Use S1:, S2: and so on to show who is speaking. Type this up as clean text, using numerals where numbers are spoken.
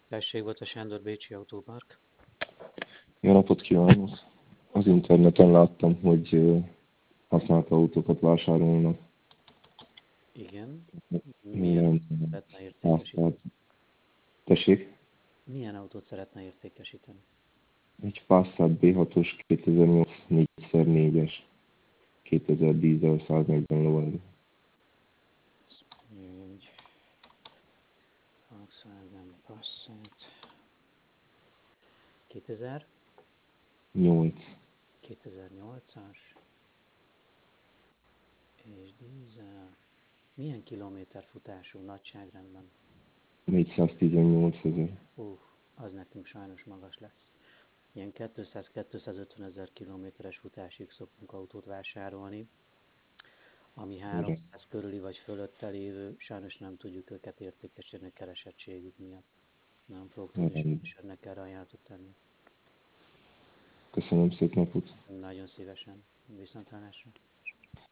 S1: Tessék, volt a Sándor Bécsi Autópark.
S2: Jó napot kívánok! Az interneten láttam, hogy használt autókat vásárolnak.
S1: Igen. Milyen
S2: Milyen
S1: autót szeretne értékesíteni?
S2: használt... Tessék,
S1: Milyen autót szeretne értékesíteni?
S2: egy Passat B6-os 2008 4x4-es 2000 dízel 140 lovaerő.
S1: Egy Volkswagen Passat. 2000?
S2: 8.
S1: 2008-as. És dízel. Milyen kilométerfutású nagyságrendben?
S2: 418 ezer.
S1: Az nekünk sajnos magas lesz. Ilyen 200-250 ezer kilométeres futásig szoktunk autót vásárolni. Ami 300 körüli vagy fölötte lévő, sajnos nem tudjuk őket értékesíteni a keresettségük miatt. Nem fogok tudni sajnos ennek erre ajánlatot tenni.
S2: Köszönöm, szép napot!
S1: Nagyon szívesen. Viszontlátásra.